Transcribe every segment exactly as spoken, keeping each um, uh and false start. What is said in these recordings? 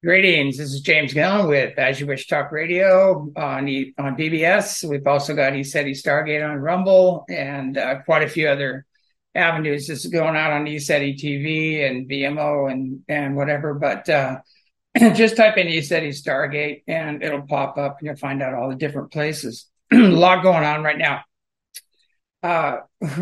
Greetings. This is James Gillen with As You Wish Talk Radio on E- on B B S. We've also got ECETI Stargate on Rumble and uh, quite a few other avenues. This is going out on ECETI T V and V M O and and whatever. But uh, just type in ECETI Stargate and it'll pop up and you'll find out all the different places. A lot going on right now. Uh,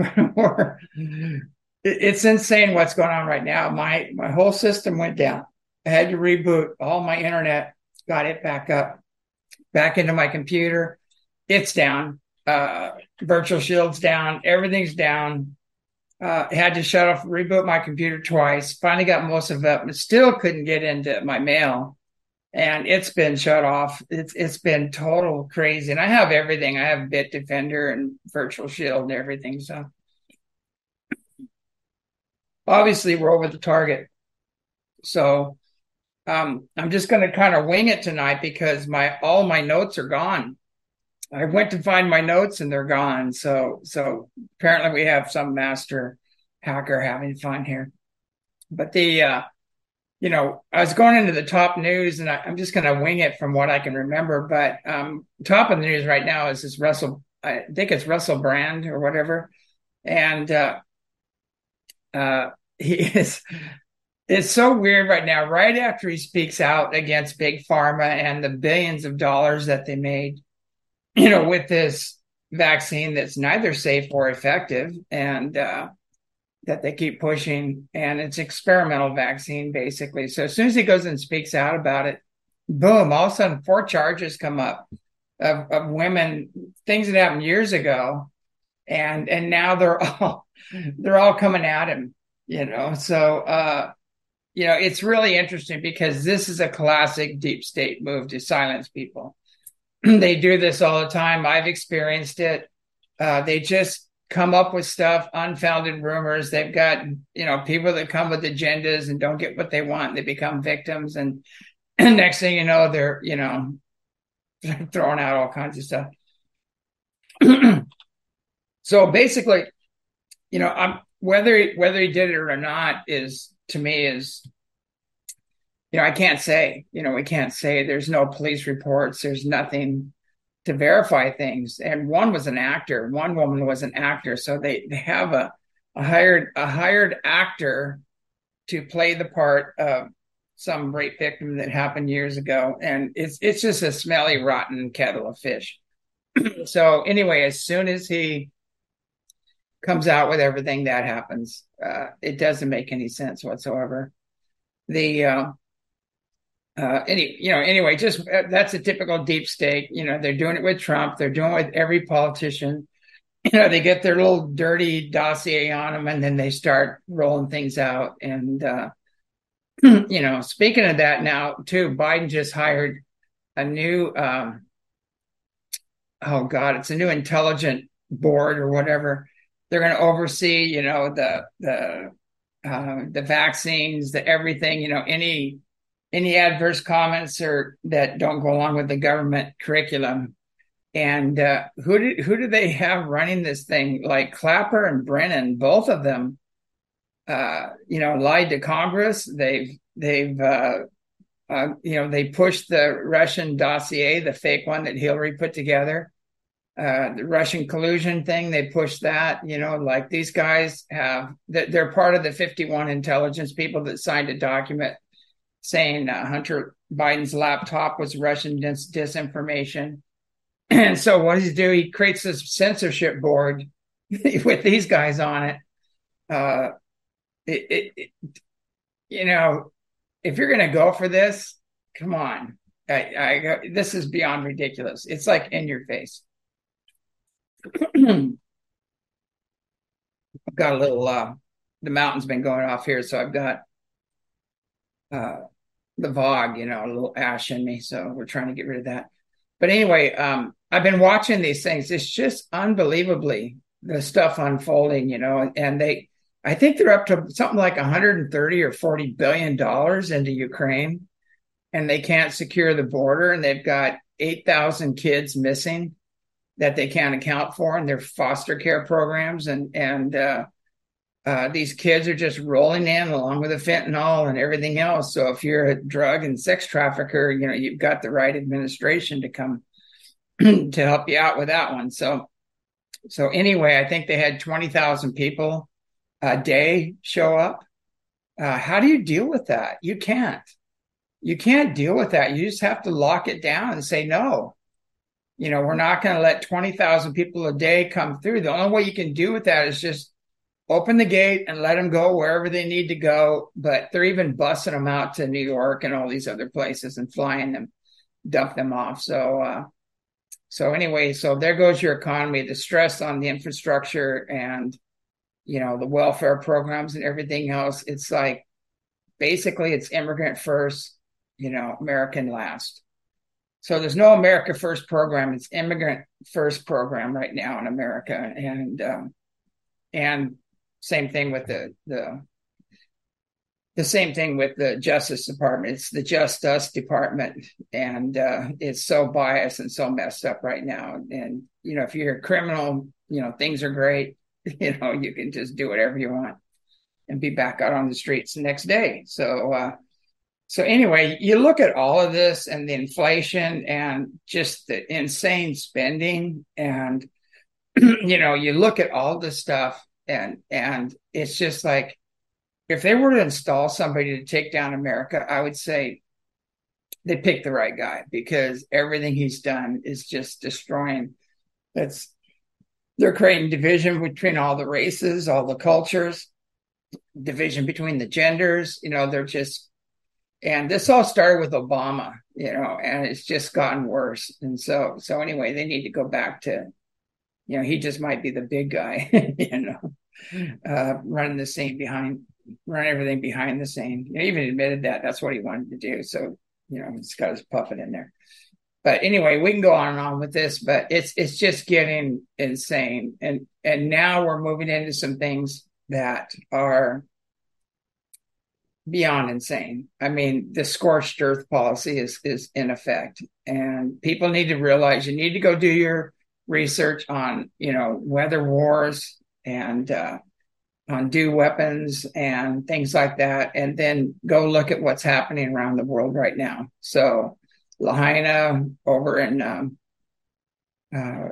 it's insane what's going on right now. My my whole system went down. I had to reboot all my internet, got it back up, back into my computer. It's down. Uh, Virtual Shield's down. Everything's down. Uh, had to shut off, reboot my computer twice. Finally got most of it, but still couldn't get into my mail. And it's been shut off. It's it's been total crazy. And I have everything. I have Bitdefender and Virtual Shield and everything. So obviously we're over the target. So Um, I'm just going to kind of wing it tonight because my all my notes are gone. I went to find my notes and they're gone. So so apparently we have some master hacker having fun here. But the uh, you know, I was going into the top news and I, I'm just going to wing it from what I can remember. But um, top of the news right now is this Russell. I think it's Russell Brand or whatever, and uh, uh, he is. It's so weird right now. Right after he speaks out against Big Pharma and the billions of dollars that they made, you know, with this vaccine that's neither safe or effective, and uh, that they keep pushing, and it's experimental vaccine basically. So as soon as he goes and speaks out about it, boom! All of a sudden, four charges come up of, of women, things that happened years ago, and and now they're all they're all coming at him. You know, so. Uh, You know, it's really interesting because this is a classic deep state move to silence people. They do this all the time. I've experienced it. Uh, they just come up with stuff, unfounded rumors. They've got, you know, people that come with agendas and don't get what they want. They become victims. And, and next thing you know, they're, you know, throwing out all kinds of stuff. So basically, you know, I'm, whether, whether he did it or not is, to me, is, you know, I can't say, you know, we can't say. There's no police reports. There's nothing to verify things. And one was an actor. One woman was an actor. So they, they have a, a hired a hired actor to play the part of some rape victim that happened years ago. And it's it's just a smelly, rotten kettle of fish. So anyway, as soon as he comes out with everything that happens, uh, it doesn't make any sense whatsoever. The uh, Uh, any, you know, anyway, just uh, that's a typical deep state. You know, they're doing it with Trump. They're doing it with every politician. You know, they get their little dirty dossier on them and then they start rolling things out. And, uh, you know, speaking of that now, too, Biden just hired a new, um, oh, God, it's a new intelligent board or whatever. They're going to oversee, you know, the, the, uh, the vaccines, the everything, you know, any, any adverse comments or that don't go along with the government curriculum. And uh, who did who do they have running this thing? Like Clapper and Brennan, both of them, uh, you know, lied to Congress. They've they've uh, uh, you know they pushed the Russian dossier, the fake one that Hillary put together, uh, the Russian collusion thing. They pushed that. You know, like these guys have they're part of the fifty-one intelligence people that signed a document saying uh, Hunter Biden's laptop was Russian dis- disinformation. And so what does he do? He creates this censorship board with these guys on it. Uh, it, it, it you know, if you're going to go for this, come on. I, I, this is beyond ridiculous. It's like in your face. I've got a little, uh, the mountain's been going off here. So I've got, uh, the V O G, you know, a little ash in me. So we're trying to get rid of that. But anyway, um, I've been watching these things. It's just unbelievably the stuff unfolding, you know, and they, I think they're up to something like one hundred thirty or forty billion dollars into Ukraine, and they can't secure the border. And they've got eight thousand kids missing that they can't account for in their foster care programs. And, and, uh, uh, these kids are just rolling in along with the fentanyl and everything else. So if you're a drug and sex trafficker, you know, you've got the right administration to come to help you out with that one. So, so anyway, I think they had twenty thousand people a day show up. Uh, how do you deal with that? You can't. You can't deal with that. You just have to lock it down and say, no, you know, we're not going to let twenty thousand people a day come through. The only way you can do with that is just open the gate and let them go wherever they need to go. But they're even busing them out to New York and all these other places and flying them, dump them off. So, uh, so anyway, so there goes your economy, the stress on the infrastructure and, you know, the welfare programs and everything else. It's like, basically it's immigrant first, you know, American last. So there's no America First program. It's immigrant first program right now in America. And, um, and same thing with the, the, the same thing with the Justice Department. It's the Just Us Department. And, uh, it's so biased and so messed up right now. And, you know, if you're a criminal, you know, things are great. You know, you can just do whatever you want and be back out on the streets the next day. So, uh, So anyway, you look at all of this and the inflation and just the insane spending and, you know, you look at all this stuff and, and it's just like, if they were to install somebody to take down America, I would say they picked the right guy because everything he's done is just destroying. That's, they're creating division between all the races, all the cultures, division between the genders. You know, they're just, and this all started with Obama, you know, and it's just gotten worse. And so, so anyway, they need to go back to, you know, he just might be the big guy, you know, uh, running the scene behind, run everything behind the scene. He even admitted that that's what he wanted to do. So, you know, he's got his puppet in there. But anyway, we can go on and on with this, but it's it's just getting insane. And and now we're moving into some things that are beyond insane. I mean, the scorched earth policy is is in effect, and people need to realize you need to go do your research on, you know, weather wars and uh, on do weapons and things like that, and then go look at what's happening around the world right now. So, Lahaina over in um, uh,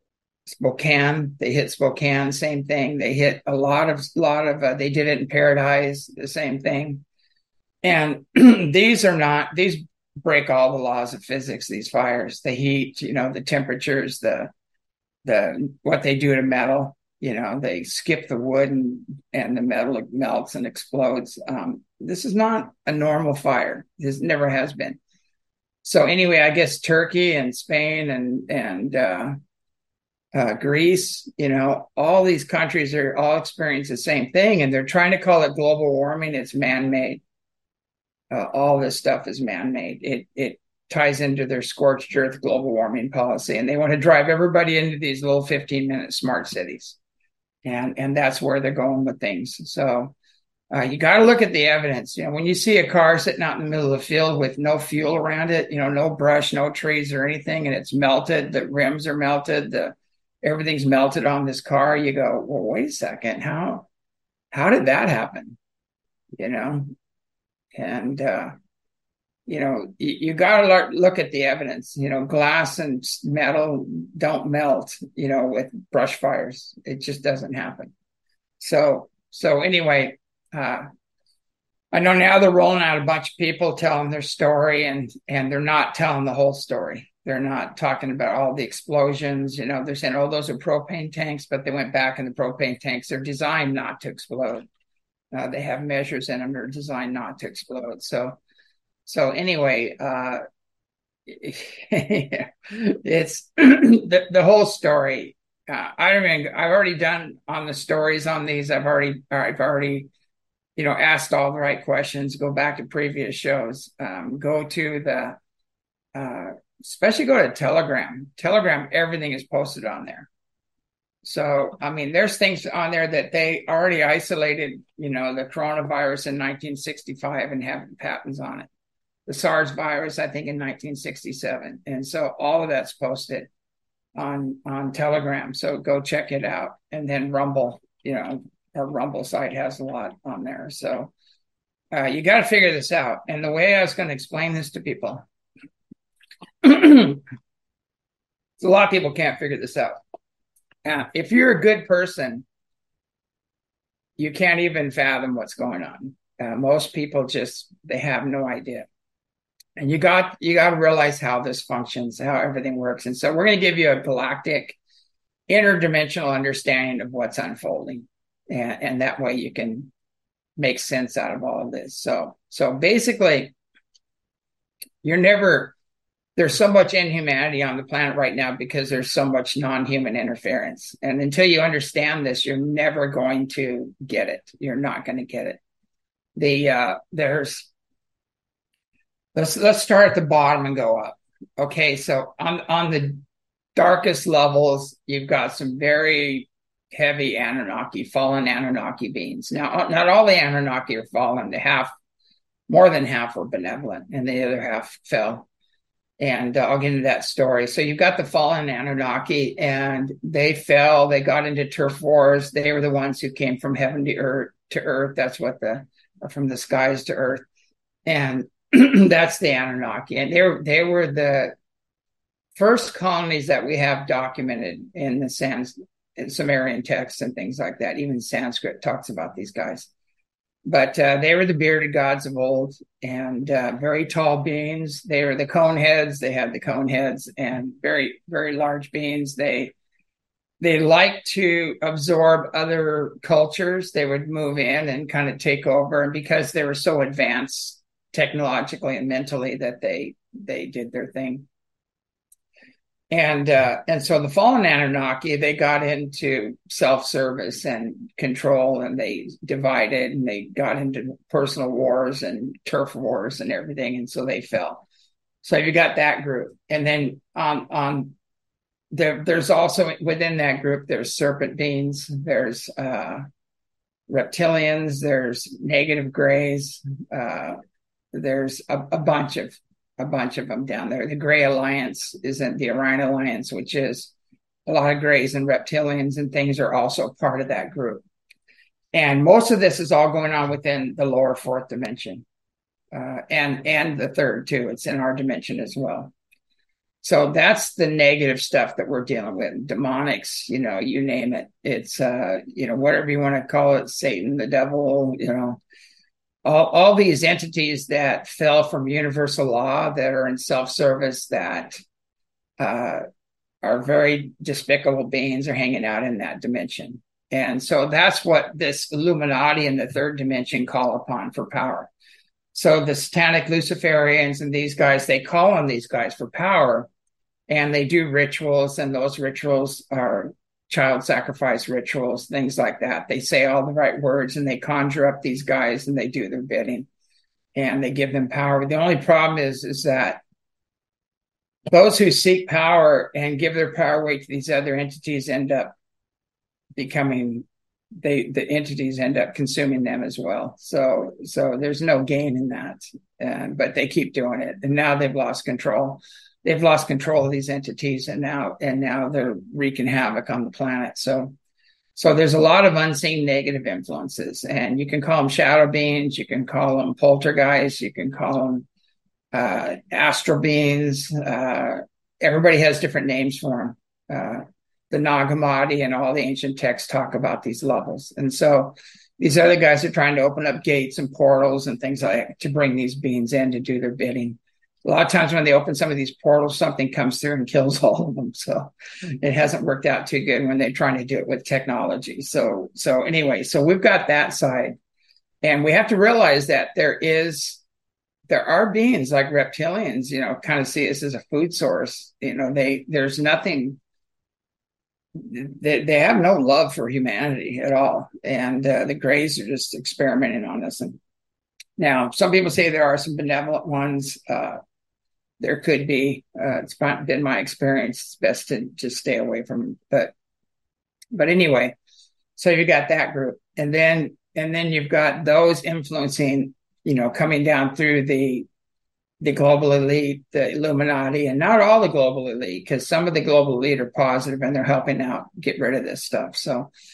Spokane, they hit Spokane, same thing. They hit a lot of, lot of, uh, they did it in Paradise, the same thing. And these are not, these break all the laws of physics, these fires, the heat, you know, the temperatures, the, the, what they do to metal, you know, they skip the wood and, and the metal melts and explodes. Um, this is not a normal fire. This never has been. So anyway, I guess Turkey and Spain and, and, uh, Uh, Greece, you know, all these countries are all experiencing the same thing, and they're trying to call it global warming. It's man-made. Uh, all this stuff is man-made. It it ties into their scorched earth global warming policy, and they want to drive everybody into these little fifteen-minute smart cities, and and that's where they're going with things. So uh, you got to look at the evidence. You know, when you see a car sitting out in the middle of the field with no fuel around it, you know, no brush, no trees or anything, and it's melted, the rims are melted, the everything's melted on this car, you go, well, wait a second, how how did that happen? You know, and uh, you know, you, you got to look at the evidence. You know, glass and metal don't melt, you know, with brush fires. It just doesn't happen. So so anyway, uh, I know now they're rolling out a bunch of people telling their story, and and they're not telling the whole story. They're not talking about all the explosions. You know, they're saying, oh, those are propane tanks, but they went back in the propane tanks. They're designed not to explode. Uh, they have measures in them that are designed not to explode. So, so anyway, uh, it's the, the whole story. Uh, I don't mean, I've already done on the stories on these. I've already, I've already, you know, asked all the right questions. Go back to previous shows. Um, go to the, uh, especially go to Telegram. Telegram, everything is posted on there. So, I mean, there's things on there that they already isolated, you know, the coronavirus in nineteen sixty-five and have patents on it. The SARS virus, I think, in nineteen sixty-seven. And so all of that's posted on, on Telegram. So go check it out. And then Rumble, you know, our Rumble site has a lot on there. So uh, you got to figure this out. And the way I was going to explain this to people, a lot of people can't figure this out. Uh, if you're a good person, you can't even fathom what's going on. Uh, most people just, they have no idea. And you got you got to realize how this functions, how everything works. And so we're going to give you a galactic, interdimensional understanding of what's unfolding. And, and that way you can make sense out of all of this. So, so basically, you're never, there's so much inhumanity on the planet right now because there's so much non-human interference. And until you understand this, you're never going to get it. You're not going to get it. The uh, there's let's let's start at the bottom and go up. Okay, so on on the darkest levels, you've got some very heavy Anunnaki, fallen Anunnaki beings. Now, not all the Anunnaki are fallen. The half, more than half were benevolent, and the other half fell. And uh, I'll get into that story. So you've got the fallen Anunnaki, and they fell. They got into turf wars. They were the ones who came from heaven to earth. To earth. That's what the, or from the skies to earth, and that's the Anunnaki. And they were they were the first colonies that we have documented in the Sans, in Sumerian texts and things like that. Even Sanskrit talks about these guys. But uh, they were the bearded gods of old, and uh, very tall beings. They were the cone heads. They had the cone heads, and very, very large beings. They they liked to absorb other cultures. They would move in and kind of take over. And because they were so advanced technologically and mentally, that they they did their thing. And uh, and so the fallen Anunnaki, they got into self-service and control, and they divided, and they got into personal wars and turf wars and everything, and so they fell. So you got that group, and then on on there, there's also within that group, there's serpent beings, there's uh, reptilians, there's negative grays, uh, there's a, a bunch of. a bunch of them down there. The Gray Alliance isn't the Orion Alliance, which is a lot of grays and reptilians and things are also part of that group. And most of this is all going on within the lower fourth dimension, uh, and and the third too. It's in our dimension as well. So that's the negative stuff that we're dealing with. Demonics, you know, you name it. It's, uh, you know, whatever you want to call it, Satan, the devil, you know, All, all these entities that fell from universal law, that are in self-service, that uh, are very despicable beings, are hanging out in that dimension. And so that's what this Illuminati in the third dimension call upon for power. So the satanic Luciferians and these guys, they call on these guys for power, and they do rituals, and those rituals are child sacrifice rituals, things like that. They say all the right words, and they conjure up these guys, and they do their bidding, and they give them power. The only problem is, is that those who seek power and give their power away to these other entities end up becoming, they the entities end up consuming them as well. So so there's no gain in that, uh, but they keep doing it, and now they've lost control. They've lost control of these entities, and now and now they're wreaking havoc on the planet. So, so there's a lot of unseen negative influences, and you can call them shadow beings, you can call them poltergeists, you can call them uh, astral beings. Uh, everybody has different names for them. Uh, the Nag Hammadi and all the ancient texts talk about these levels, and so these other guys are trying to open up gates and portals and things like that to bring these beings in to do their bidding. A lot of times when they open some of these portals, something comes through and kills all of them. So it hasn't worked out too good when they're trying to do it with technology. So, so anyway, so we've got that side, and we have to realize that there is, there are beings like reptilians, you know, kind of see us as a food source. You know, they, there's nothing, they, they have no love for humanity at all. And uh, the grays are just experimenting on us. And now some people say there are some benevolent ones. Uh, There could be. Uh, it's been my experience. It's best to just stay away from them. But, but anyway, so you got that group, and then and then you've got those influencing, you know, coming down through the the global elite, the Illuminati, and not all the global elite, because some of the global elite are positive and they're helping out get rid of this stuff. So,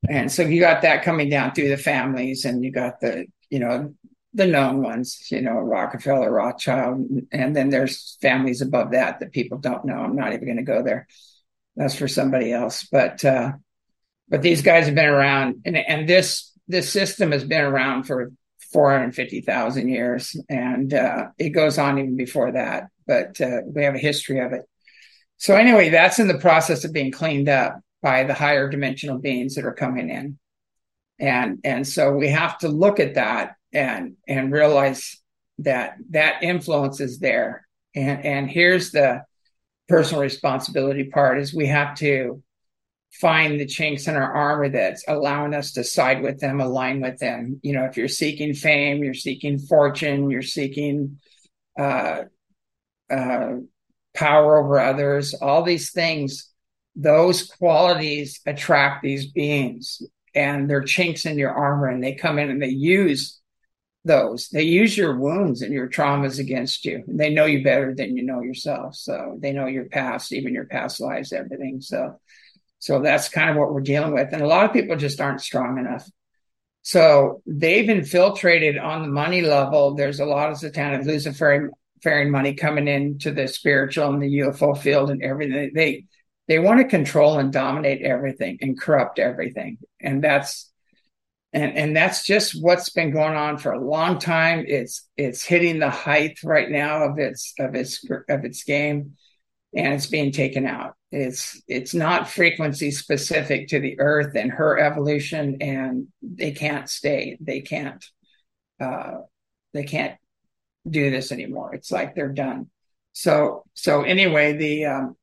And so you got that coming down through the families, and you got the, you know, the known ones, you know, Rockefeller, Rothschild, and then there's families above that that people don't know. I'm not even going to go there. That's for somebody else. But uh, but these guys have been around, and and this this system has been around for four hundred fifty thousand years, and uh, it goes on even before that. But uh, we have a history of it. So anyway, that's in the process of being cleaned up by the higher dimensional beings that are coming in. And and so we have to look at that and and realize that that influence is there. And and here's the personal responsibility part: is we have to find the chinks in our armor that's allowing us to side with them, align with them. You know, if you're seeking fame, you're seeking fortune, you're seeking uh, uh, power over others, all these things, those qualities attract these beings, and they're chinks in your armor, and they come in and they use those. They use your wounds and your traumas against you. They know you better than you know yourself. So they know your past, even your past lives, everything. So, so that's kind of what we're dealing with. And a lot of people just aren't strong enough. So they've infiltrated on the money level. There's a lot of satanic Luciferian money coming into the spiritual and the U F O field and everything. They they want to control and dominate everything and corrupt everything. And that's and and that's just what's been going on for a long time. It's it's hitting the height right now of its of its of its game, and it's being taken out. It's it's not frequency specific to the earth and her evolution, and they can't stay. They can't uh they can't do this anymore. It's like they're done. So so anyway, the um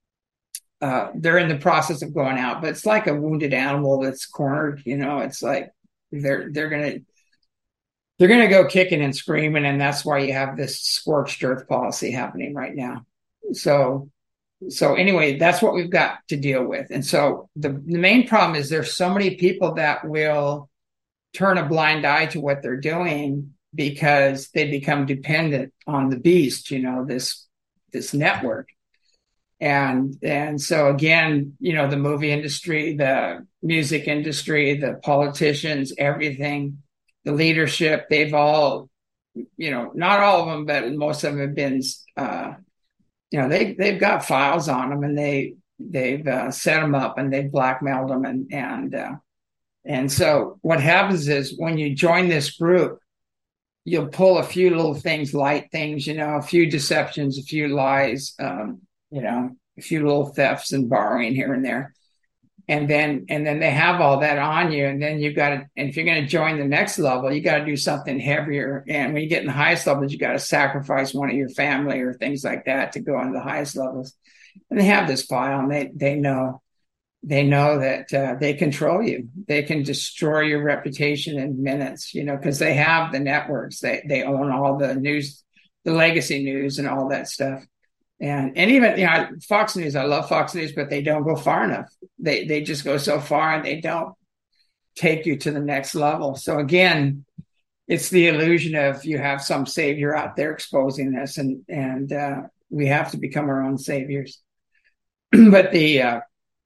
uh they're in the process of going out, but it's like a wounded animal that's cornered, you know. It's like they're they're gonna they're gonna go kicking and screaming, and that's why you have this scorched earth policy happening right now. So so anyway, that's what we've got to deal with. And so the, the main problem is there's so many people that will turn a blind eye to what they're doing because they become dependent on the beast, you know, this this network. And and so again, you know, the movie industry, the music industry, the politicians, everything, the leadership, they've all, you know, not all of them, but most of them have been, uh, you know, they they've got files on them, and they they've uh, set them up, and they've blackmailed them, and and uh, and so what happens is when you join this group, you'll pull a few little things, light things, you know, a few deceptions, a few lies, um, you know, a few little thefts and borrowing here and there. And then, and then they have all that on you. And then you've got to, and if you're going to join the next level, you got to do something heavier. And when you get in the highest levels, you got to sacrifice one of your family or things like that to go on the highest levels. And they have this file, and they, they know, they know that uh, they control you. They can destroy your reputation in minutes, you know, because they have the networks. They, they own all the news, the legacy news and all that stuff. And and even, you know, Fox News, I love Fox News, but they don't go far enough. They they just go so far, and they don't take you to the next level. So again, it's the illusion of you have some savior out there exposing this, and and uh, we have to become our own saviors. But the uh,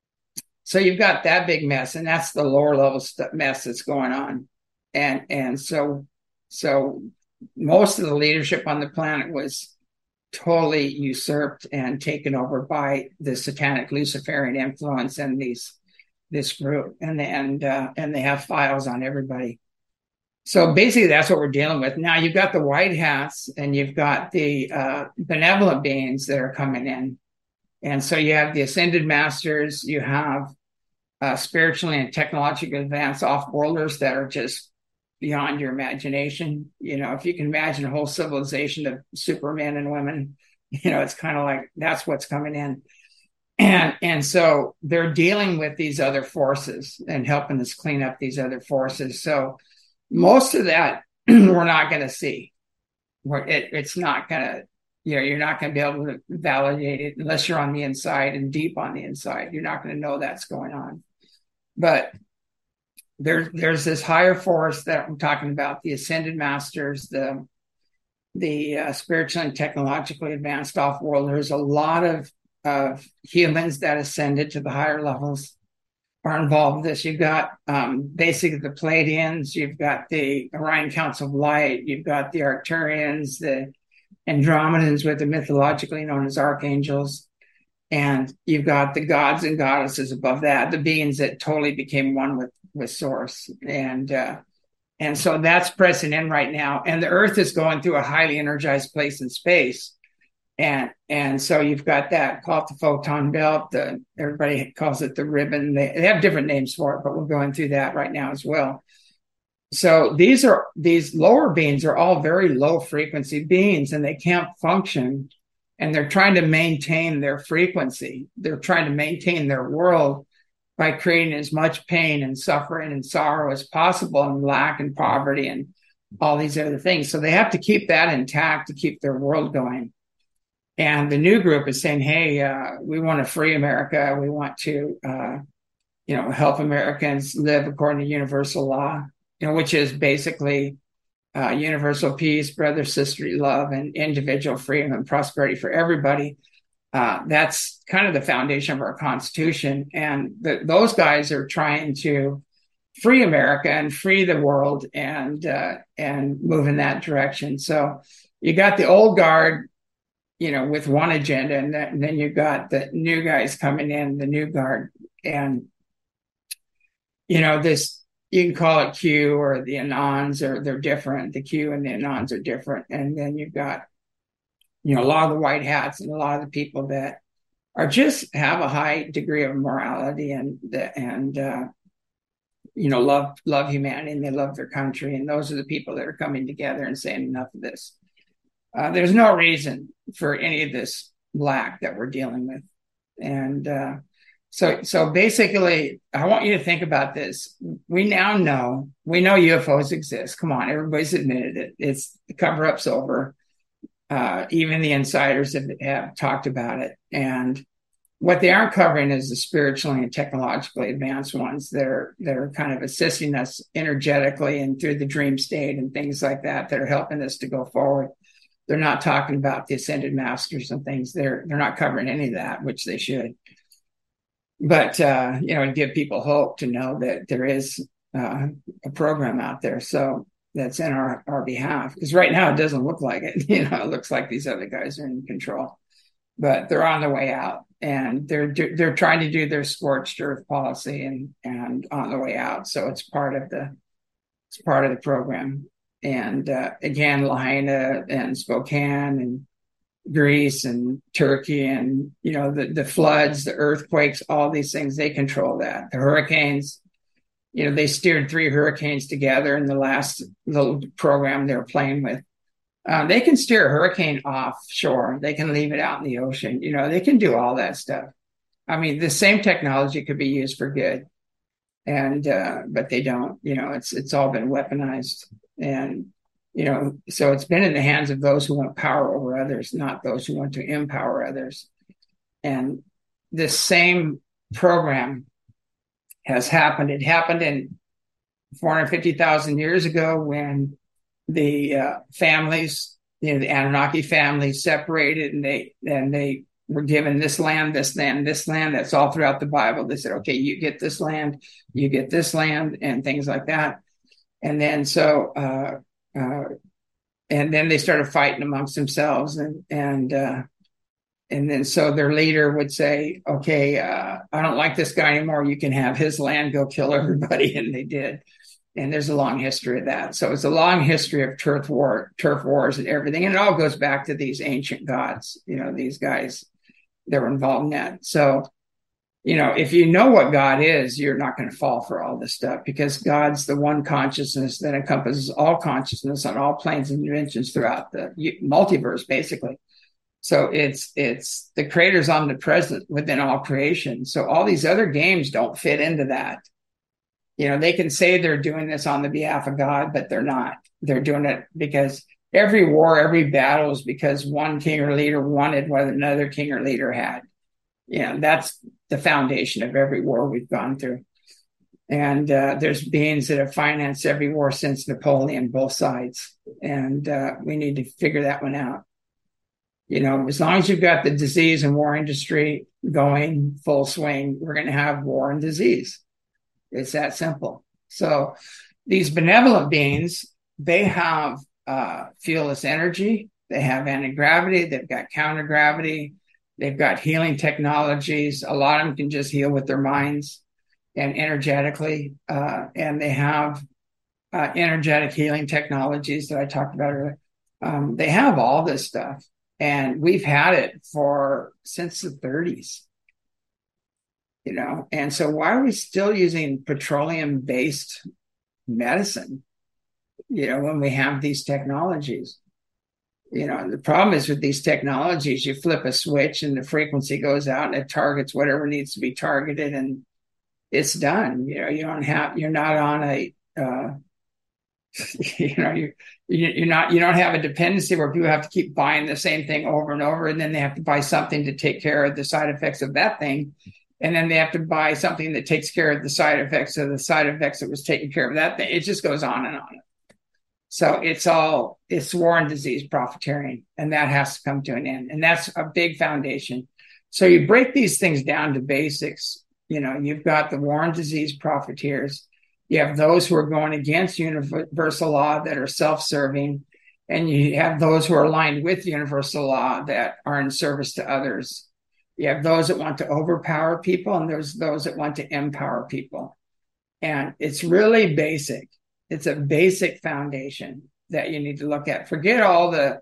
so you've got that big mess, and that's the lower level st- mess that's going on, and and so so most of the leadership on the planet was totally usurped and taken over by the satanic Luciferian influence and these this group, and and uh, and they have files on everybody. So basically, that's what we're dealing with now. You've got the white hats, and you've got the uh, benevolent beings that are coming in, and so you have the ascended masters, you have uh, spiritually and technologically advanced off-worlders that are just beyond your imagination. You know, if you can imagine a whole civilization of supermen and women, you know, it's kind of like that's what's coming in. And and so they're dealing with these other forces and helping us clean up these other forces. So most of that we're not going to see. It, it's not going to, you know, you're not going to be able to validate it unless you're on the inside and deep on the inside. You're not going to know that's going on. But There, there's this higher force that I'm talking about, the ascended masters, the the uh, spiritually and technologically advanced off-world. There's a lot of, of humans that ascended to the higher levels are involved in this. You've got um, basically the Pleiadians, you've got the Orion Council of Light, you've got the Arcturians, the Andromedans, with the mythologically known as archangels, and you've got the gods and goddesses above that, the beings that totally became one with with Source, and uh, and so that's pressing in right now. And the Earth is going through a highly energized place in space. And and so you've got that called the photon belt. The, everybody calls it the ribbon. They, they have different names for it, but we're going through that right now as well. So these are these lower beings are all very low frequency beings, and they can't function. And they're trying to maintain their frequency. They're trying to maintain their world by creating as much pain and suffering and sorrow as possible, and lack and poverty and all these other things. So they have to keep that intact to keep their world going. And the new group is saying, hey, uh, we want to free America. We want to, uh, you know, help Americans live according to universal law, you know, which is basically uh, universal peace, brother, sisterly love, and individual freedom and prosperity for everybody. Uh, that's kind of the foundation of our Constitution. And the, those guys are trying to free America and free the world and uh, and move in that direction. So you got the old guard, you know, with one agenda, and, that, and then you got the new guys coming in, the new guard, and you know, this, you can call it Q or the Anons, or they're different. The Q and the Anons are different, and then you've got, you know, a lot of the white hats and a lot of the people that are just have a high degree of morality and and uh, you know, love love humanity, and they love their country, and those are the people that are coming together and saying enough of this. Uh, there's no reason for any of this lack that we're dealing with. And uh, so so basically, I want you to think about this. We now know, we know U F Os exist. Come on, everybody's admitted it. It's the cover-up's over. Uh, even the insiders have, have talked about it. And what they aren't covering is the spiritually and technologically advanced ones that are, that are kind of assisting us energetically and through the dream state and things like that, that are helping us to go forward. They're not talking about the ascended masters and things. They're they're not covering any of that, which they should. But uh, you know, to give people hope to know that there is uh, a program out there, so that's in our our behalf. Because right now it doesn't look like it. You know, it looks like these other guys are in control, but they're on their way out, and they're they're trying to do their scorched earth policy and and on the way out. So it's part of the it's part of the program. And uh, again, Lahaina and Spokane and Greece and Turkey and, you know, the, the floods, the earthquakes, all these things, they control that. The hurricanes, you know, they steered three hurricanes together in the last little program they were playing with. Uh, they can steer a hurricane offshore. They can leave it out in the ocean. You know, they can do all that stuff. I mean, the same technology could be used for good. And, uh, but they don't, you know, it's, it's all been weaponized. And, you know, so it's been in the hands of those who want power over others, not those who want to empower others. And this same program has happened. It happened in four hundred fifty thousand years ago when the uh, families, you know, the Anunnaki families separated, and they, and they were given this land, this land, this land. That's all throughout the Bible. They said, okay, you get this land, you get this land, and things like that. And then so, uh, uh, and then they started fighting amongst themselves, and and uh, and then so their leader would say, "Okay, uh, I don't like this guy anymore. You can have his land. Go kill everybody," and they did. And there's a long history of that. So it's a long history of turf war, turf wars, and everything, and it all goes back to these ancient gods. You know, these guys that were involved in that. So, you know, if you know what God is, you're not going to fall for all this stuff, because God's the one consciousness that encompasses all consciousness on all planes and dimensions throughout the multiverse, basically. So it's it's the creator's omnipresent within all creation. So all these other games don't fit into that. You know, they can say they're doing this on the behalf of God, but they're not. They're doing it because every war, every battle is because one king or leader wanted what another king or leader had. You know, that's the foundation of every war we've gone through. And uh, there's beings that have financed every war since Napoleon, both sides. And uh, we need to figure that one out. You know, as long as you've got the disease and war industry going full swing, we're going to have war and disease. It's that simple. So these benevolent beings, they have uh, fearless energy. They have anti-gravity. They've got counter-gravity. They've got healing technologies. A lot of them can just heal with their minds and energetically. Uh, and they have uh, energetic healing technologies that I talked about earlier. Um, they have all this stuff. And we've had it for since the thirties. You know, and so why are we still using petroleum-based medicine, you know, when we have these technologies? You know, the problem is with these technologies, you flip a switch and the frequency goes out and it targets whatever needs to be targeted, and it's done. You know, you don't have, you're not on a, uh, you know, you you're not, you don't have a dependency where people have to keep buying the same thing over and over, and then they have to buy something to take care of the side effects of that thing. And then they have to buy something that takes care of the side effects of the side effects that was taking care of that thing. It just goes on and on. So it's all, it's war and disease profiteering, and that has to come to an end. And that's a big foundation. So you break these things down to basics. You know, you've got the war and disease profiteers. You have those who are going against universal law that are self-serving. And you have those who are aligned with universal law that are in service to others. You have those that want to overpower people, and there's those that want to empower people. And it's really basic. It's a basic foundation that you need to look at. Forget all the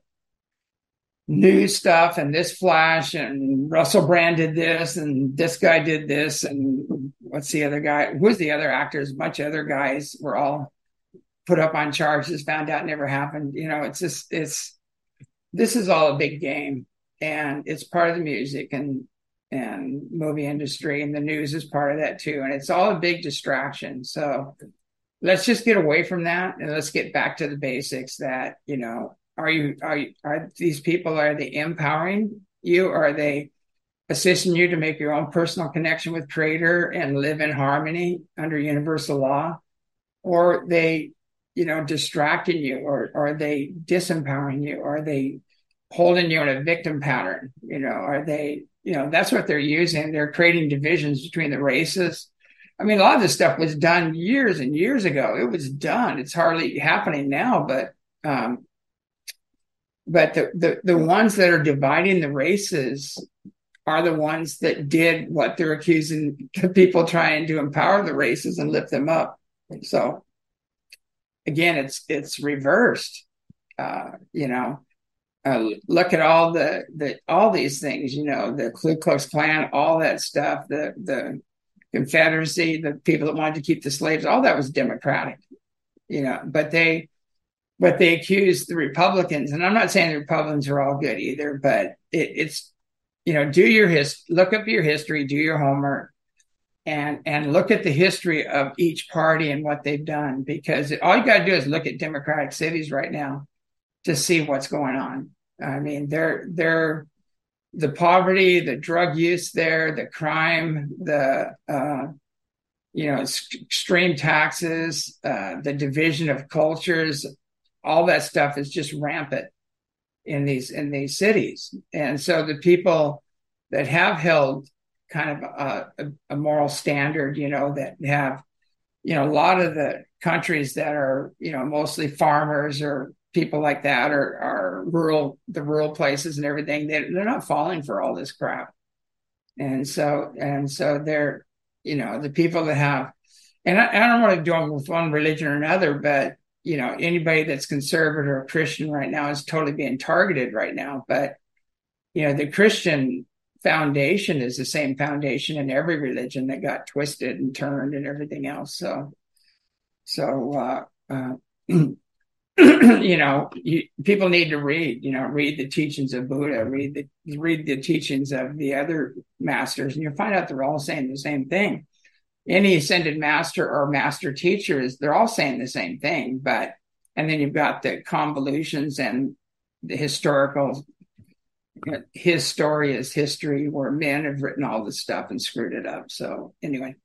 new stuff and this flash and Russell Brand did this and this guy did this and what's the other guy? Who's the other actors? A bunch of other guys were all put up on charges, found out never happened. You know, it's just, it's, this is all a big game. And it's part of the music and and movie industry, and the news is part of that too. And it's all a big distraction. So let's just get away from that and let's get back to the basics. That, you know, are you are you, are these people, are they empowering you? Or are they assisting you to make your own personal connection with Creator and live in harmony under universal law? Or are they, you know, distracting you? Or, or are they disempowering you? Or are they holding you in a victim pattern? You know, are they, you know, that's what they're using. They're creating divisions between the races. I mean, a lot of this stuff was done years and years ago. It was done. It's hardly happening now, but, um, but the, the, the ones that are dividing the races are the ones that did what they're accusing the people trying to empower the races and lift them up. So again, it's, it's reversed, uh, you know. Uh, look at all the, the all these things, you know, the Ku Klux Klan, all that stuff, the the Confederacy, the people that wanted to keep the slaves, all that was democratic, you know. But they, but they accused the Republicans, and I'm not saying the Republicans are all good either, but it, it's, you know, do your his, look up your history, do your homework, and and look at the history of each party and what they've done, because all you got to do is look at democratic cities right now to see what's going on. I mean, they're, they're, the poverty, the drug use there, the crime, the, uh, you know, extreme taxes, uh, the division of cultures, all that stuff is just rampant in these, in these cities. And so the people that have held kind of a, a, a moral standard, you know, that have, you know, a lot of the countries that are, you know, mostly farmers or people like that are, are rural, the rural places and everything, they, they're not falling for all this crap. And so, and so they're, you know, the people that have, and I, I don't want to do them with one religion or another, but, you know, anybody that's conservative or Christian right now is totally being targeted right now. But, you know, the Christian foundation is the same foundation in every religion that got twisted and turned and everything else. So, so, uh, uh you know, you, people need to read, you know, read the teachings of Buddha, read the, read the teachings of the other masters, and you'll find out they're all saying the same thing. Any ascended master or master teachers, they're all saying the same thing. But, and then you've got the convolutions and the historical, his story is history, where men have written all this stuff and screwed it up. So anyway.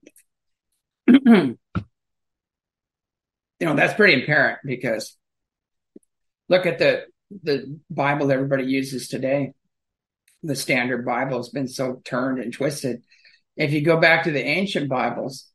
You know, that's pretty apparent, because look at the the Bible everybody uses today. The standard Bible has been so turned and twisted. If you go back to the ancient Bibles,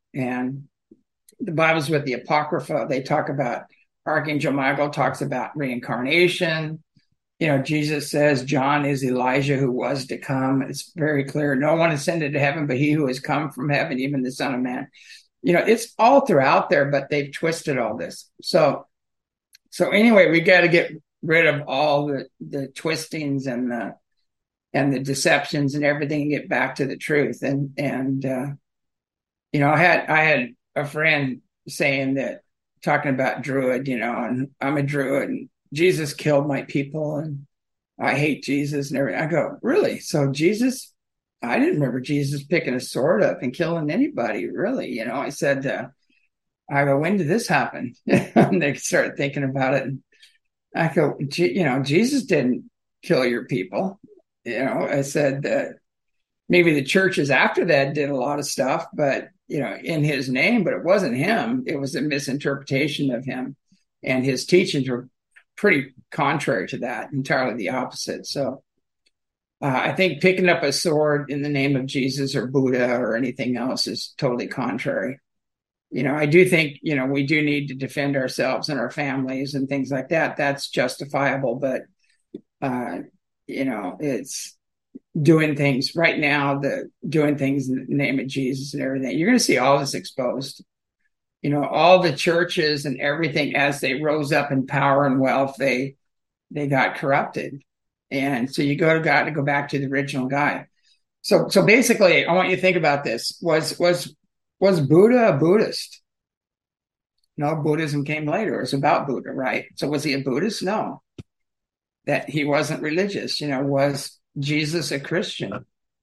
And the Bible's with the Apocrypha. They talk about, Archangel Michael talks about reincarnation. You know, Jesus says John is Elijah who was to come. It's very clear. No one ascended to heaven but he who has come from heaven, even the Son of Man. You know, it's all throughout there, but they've twisted all this. So, so anyway, we got to get rid of all the, the twistings and the, and the deceptions and everything and get back to the truth. And, and, uh, you know, I had, I had a friend saying that, talking about Druid, you know, and I'm a Druid and Jesus killed my people and I hate Jesus and everything. I go, really? So Jesus, I didn't remember Jesus picking a sword up and killing anybody, really. You know, I said, uh, I go, when did this happen? And they started thinking about it. And I go, you know, Jesus didn't kill your people. You know, I said that maybe the churches after that did a lot of stuff, but, you know, in his name, but it wasn't him. It was a misinterpretation of him. And his teachings were pretty contrary to that, entirely the opposite. So uh, I think picking up a sword in the name of Jesus or Buddha or anything else is totally contrary. You know, I do think, you know, we do need to defend ourselves and our families and things like that. That's justifiable. But, uh, you know, it's doing things right now, the doing things in the name of Jesus and everything. You're going to see all this exposed. You know, all the churches and everything, as they rose up in power and wealth, they they got corrupted. And so you go to God to go back to the original guy. So so basically, I want you to think about this. Was was was Buddha a Buddhist? No, Buddhism came later. It was about Buddha, right? So was he a Buddhist? No. That he wasn't religious. You know, was Jesus a Christian?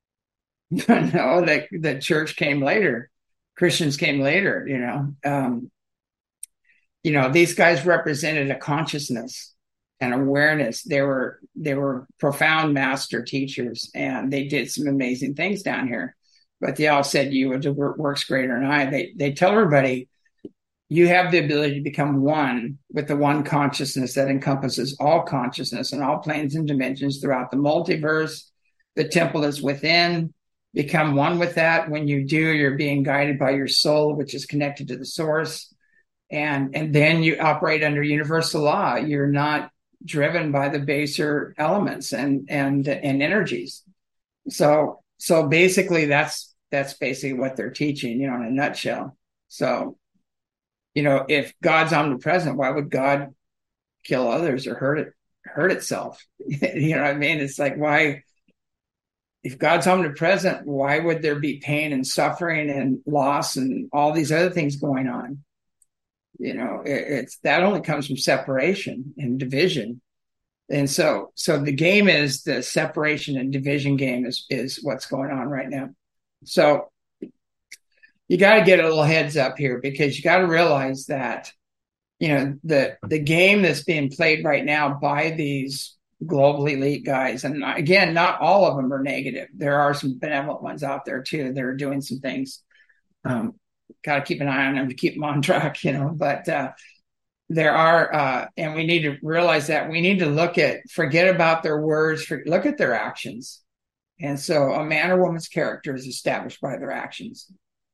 No, that the church came later. Christians came later, you know. Um, you know, these guys represented a consciousness and awareness. They were they were profound master teachers, and they did some amazing things down here. But they all said, "You would do works greater than I." They they tell everybody, you have the ability to become one with the one consciousness that encompasses all consciousness and all planes and dimensions throughout the multiverse. The temple is within. Become one with that. When you do, you're being guided by your soul, which is connected to the source. And, and then you operate under universal law. You're not driven by the baser elements and, and, and energies. So, so basically that's, that's basically what they're teaching, you know, in a nutshell. So, you know, if God's omnipresent, why would God kill others or hurt it, hurt itself? You know what I mean? It's like, why, if God's omnipresent, why would there be pain and suffering and loss and all these other things going on? You know, it, it's that only comes from separation and division. And so, so the game is the separation and division game is, is what's going on right now. So you got to get a little heads up here, because you got to realize that, you know, the, the game that's being played right now by these global elite guys. And again, not all of them are negative. There are some benevolent ones out there too that are doing some things. Um, got to keep an eye on them to keep them on track, you know, but, uh, there are, uh, and we need to realize that we need to look at, forget about their words, for, look at their actions. And so a man or woman's character is established by their actions.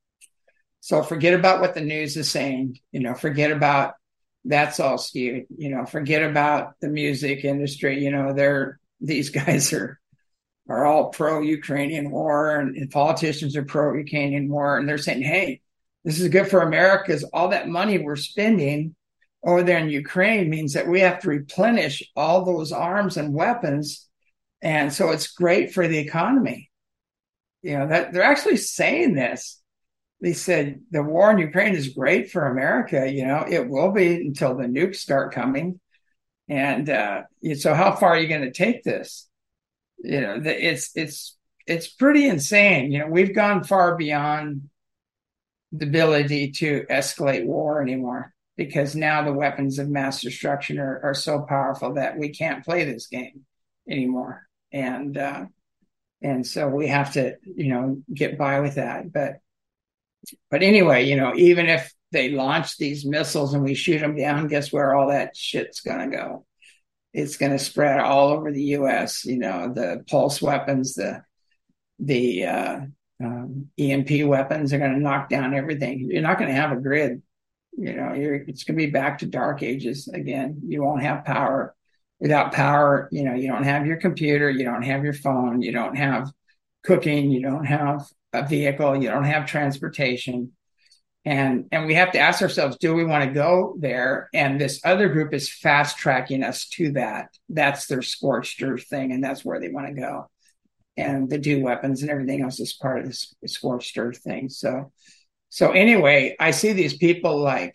So forget about what the news is saying, you know, forget about, that's all skewed, you know, forget about the music industry. You know, they're, these guys are, are all pro-Ukrainian war, and, and politicians are pro-Ukrainian war. And they're saying, hey, this is good for America, because all that money we're spending over there in Ukraine means that we have to replenish all those arms and weapons. And so it's great for the economy. You know, that they're actually saying this. They said the war in Ukraine is great for America. You know, it will be until the nukes start coming. And uh, so how far are you going to take this? You know, it's, it's, it's pretty insane. You know, we've gone far beyond the ability to escalate war anymore, because now the weapons of mass destruction are, are so powerful that we can't play this game anymore. And, uh, and so we have to, you know, get by with that. But, But anyway, you know, even if they launch these missiles and we shoot them down, guess where all that shit's going to go? It's going to spread all over the U S, you know, the pulse weapons, the, the, uh, um, E M P weapons are going to knock down everything. You're not going to have a grid. You know, you're, it's going to be back to dark ages again. You won't have power. Without power, you know, you don't have your computer, you don't have your phone, you don't have cooking, you don't have a vehicle, you don't have transportation. And and we have to ask ourselves, do we want to go there? And this other group is fast tracking us to that. That's their scorched earth thing, and that's where they want to go. And the do weapons and everything else is part of this scorched earth thing. So so anyway, I see these people like,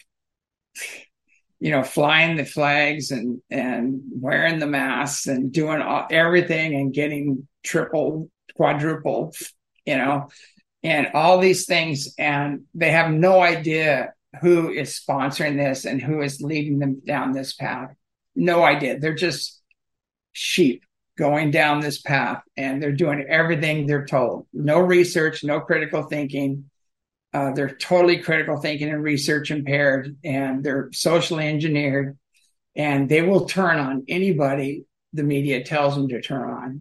you know, flying the flags and and wearing the masks and doing all, everything and getting triple, quadruple, you know, and all these things. And they have no idea who is sponsoring this and who is leading them down this path. No idea. They're just sheep going down this path, and they're doing everything they're told. No research, no critical thinking. Uh, they're totally critical thinking and research impaired, and they're socially engineered, and they will turn on anybody the media tells them to turn on.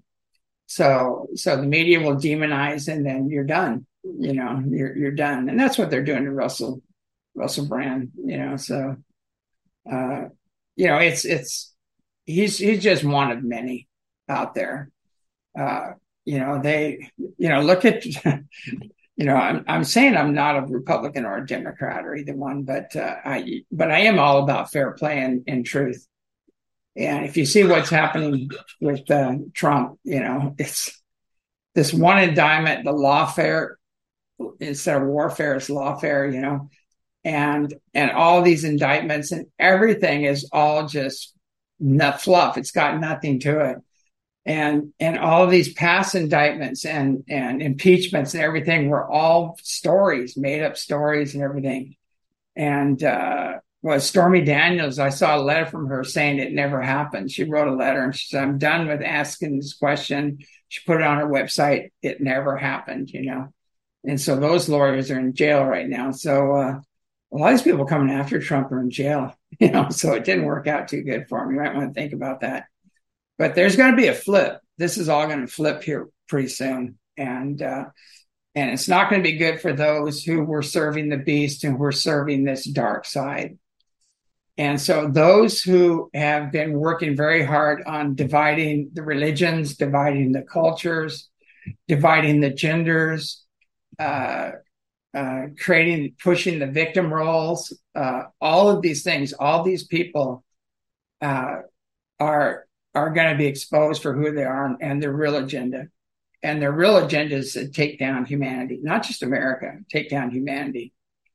So, so the media will demonize, and then you're done. You know, you're you're done, and that's what they're doing to Russell Russell Brand. You know, so uh, you know, it's it's he's he's just one of many out there. Uh, you know, they you know look at. You know, I'm I'm saying I'm not a Republican or a Democrat or either one, but uh, I but I am all about fair play and, and truth. And if you see what's happening with uh, Trump, you know, it's this one indictment, the lawfare instead of warfare is lawfare, you know, and and all these indictments and everything is all just nut fluff. It's got nothing to it. And and all of these past indictments and, and impeachments and everything were all stories, made up stories and everything. And uh, well, Stormy Daniels, I saw a letter from her saying it never happened. She wrote a letter and she said, I'm done with asking this question. She put it on her website. It never happened, you know. And so those lawyers are in jail right now. So uh, a lot of these people coming after Trump are in jail, you know, so it didn't work out too good for him. You might want to think about that. But there's going to be a flip. This is all going to flip here pretty soon. And uh, and it's not going to be good for those who were serving the beast and who were serving this dark side. And so those who have been working very hard on dividing the religions, dividing the cultures, dividing the genders, uh, uh, creating, pushing the victim roles, uh, all of these things, all these people uh, are are going to be exposed for who they are and their real agenda. And their real agenda is to take down humanity, not just America, take down humanity.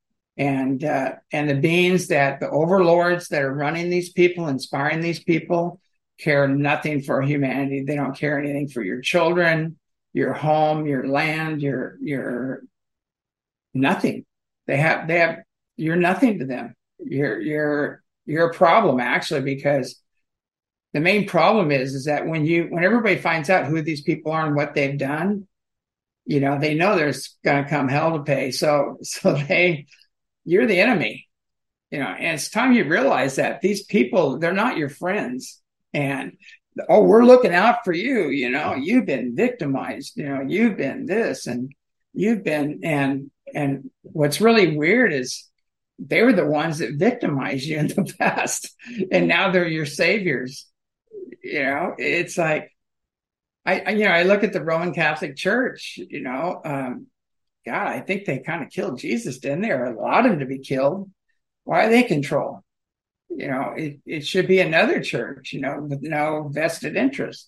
And uh, and the beings that the overlords that are running these people, inspiring these people, care nothing for humanity. They don't care anything for your children, your home, your land, your your nothing. They have they have you're nothing to them. You're you're you're a problem actually, because the main problem is, is that when you, when everybody finds out who these people are and what they've done, you know, they know there's going to come hell to pay. So, so they, you're the enemy, you know, and it's time you realize that these people, they're not your friends. And, oh, we're looking out for you. You know, you've been victimized, you know, you've been this and you've been, and, and what's really weird is they were the ones that victimized you in the past. And now they're your saviors. You know, it's like, I, I, you know, I look at the Roman Catholic Church, you know, um, God, I think they kind of killed Jesus, didn't they? Or allowed him to be killed. Why are they control? You know, it, it should be another church, you know, with no vested interest.